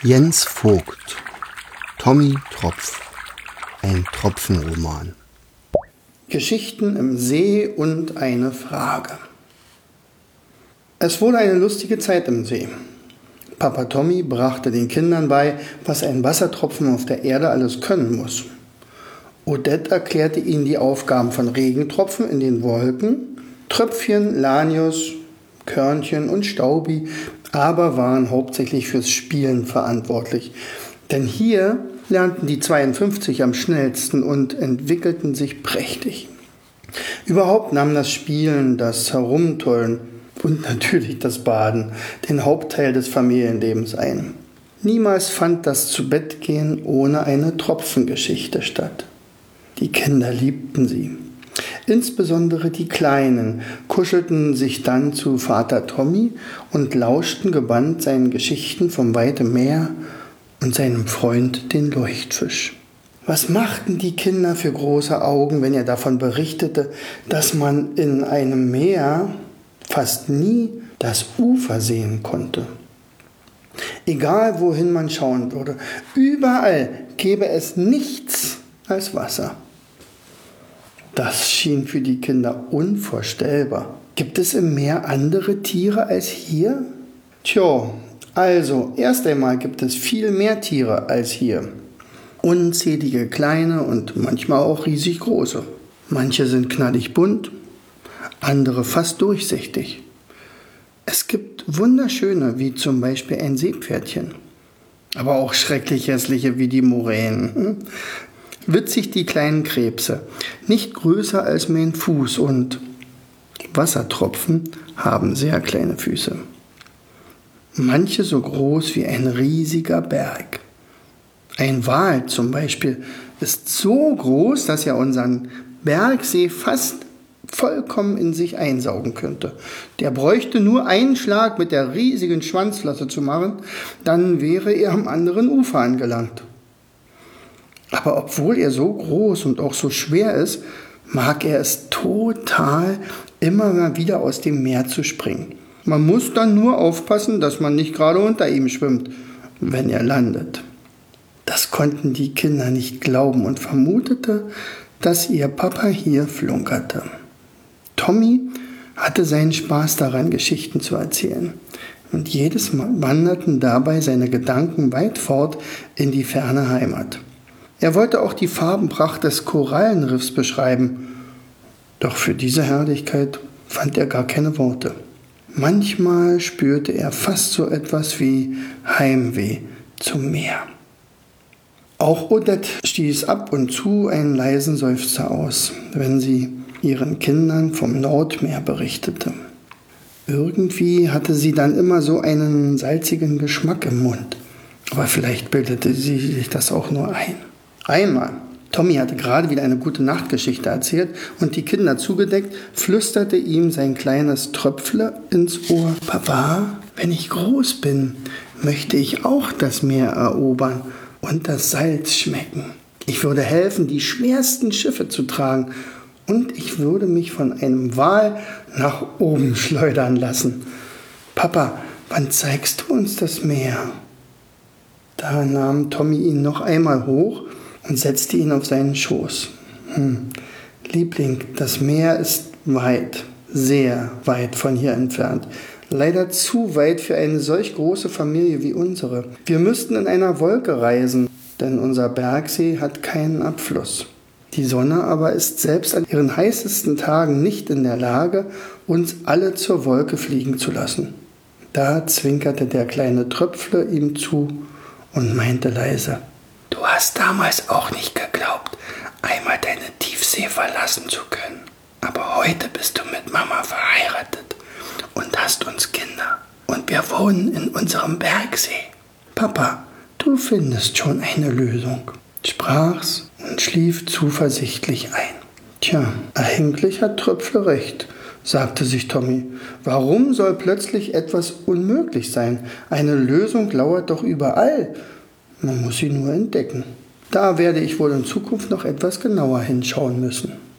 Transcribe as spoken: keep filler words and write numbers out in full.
Jens Vogt, Tommy Tropf, ein Tropfenroman. Geschichten im See und eine Frage. Es wurde eine lustige Zeit im See. Papa Tommy brachte den Kindern bei, was ein Wassertropfen auf der Erde alles können muss. Odette erklärte ihnen die Aufgaben von Regentropfen in den Wolken, Tröpfchen, Lanius, Körnchen und Staubi, aber waren hauptsächlich fürs Spielen verantwortlich. Denn hier lernten die zweiundfünfzig am schnellsten und entwickelten sich prächtig. Überhaupt nahm das Spielen, das Herumtollen und natürlich das Baden den Hauptteil des Familienlebens ein. Niemals fand das Zubettgehen ohne eine Tropfengeschichte statt. Die Kinder liebten sie. Insbesondere die Kleinen kuschelten sich dann zu Vater Tommy und lauschten gebannt seinen Geschichten vom weiten Meer und seinem Freund, den Leuchtfisch. Was machten die Kinder für große Augen, wenn er davon berichtete, dass man in einem Meer fast nie das Ufer sehen konnte. Egal wohin man schauen würde, überall gäbe es nichts als Wasser. Das schien für die Kinder unvorstellbar. Gibt es im Meer andere Tiere als hier? Tja, also erst einmal gibt es viel mehr Tiere als hier. Unzählige kleine und manchmal auch riesig große. Manche sind knallig bunt, andere fast durchsichtig. Es gibt wunderschöne, wie zum Beispiel ein Seepferdchen. Aber auch schrecklich hässliche wie die Muränen. Witzig die kleinen Krebse, nicht größer als mein Fuß, und Wassertropfen haben sehr kleine Füße. Manche so groß wie ein riesiger Berg. Ein Wal zum Beispiel ist so groß, dass er unseren Bergsee fast vollkommen in sich einsaugen könnte. Der bräuchte nur einen Schlag mit der riesigen Schwanzflosse zu machen, dann wäre er am anderen Ufer angelangt. Aber obwohl er so groß und auch so schwer ist, mag er es total, immer mal wieder aus dem Meer zu springen. Man muss dann nur aufpassen, dass man nicht gerade unter ihm schwimmt, wenn er landet. Das konnten die Kinder nicht glauben und vermutete, dass ihr Papa hier flunkerte. Tommy hatte seinen Spaß daran, Geschichten zu erzählen. Und jedes Mal wanderten dabei seine Gedanken weit fort in die ferne Heimat. Er wollte auch die Farbenpracht des Korallenriffs beschreiben, doch für diese Herrlichkeit fand er gar keine Worte. Manchmal spürte er fast so etwas wie Heimweh zum Meer. Auch Odette stieß ab und zu einen leisen Seufzer aus, wenn sie ihren Kindern vom Nordmeer berichtete. Irgendwie hatte sie dann immer so einen salzigen Geschmack im Mund, aber vielleicht bildete sie sich das auch nur ein. Einmal, Tommy hatte gerade wieder eine gute Nachtgeschichte erzählt und die Kinder zugedeckt, flüsterte ihm sein kleines Tröpfle ins Ohr: Papa, wenn ich groß bin, möchte ich auch das Meer erobern und das Salz schmecken. Ich würde helfen, die schwersten Schiffe zu tragen, und ich würde mich von einem Wal nach oben schleudern lassen. Papa, wann zeigst du uns das Meer? Da nahm Tommy ihn noch einmal hoch und setzte ihn auf seinen Schoß. Hm. Liebling, das Meer ist weit, sehr weit von hier entfernt. Leider zu weit für eine solch große Familie wie unsere. Wir müssten in einer Wolke reisen, denn unser Bergsee hat keinen Abfluss. Die Sonne aber ist selbst an ihren heißesten Tagen nicht in der Lage, uns alle zur Wolke fliegen zu lassen. Da zwinkerte der kleine Tröpfle ihm zu und meinte leise: Du hast damals auch nicht geglaubt, einmal deine Tiefsee verlassen zu können. Aber heute bist du mit Mama verheiratet und hast uns Kinder. Und wir wohnen in unserem Bergsee. Papa, du findest schon eine Lösung, sprach's und schlief zuversichtlich ein. Tja, eigentlich hat Tröpfle recht, sagte sich Tommy. Warum soll plötzlich etwas unmöglich sein? Eine Lösung lauert doch überall. Man muss sie nur entdecken. Da werde ich wohl in Zukunft noch etwas genauer hinschauen müssen.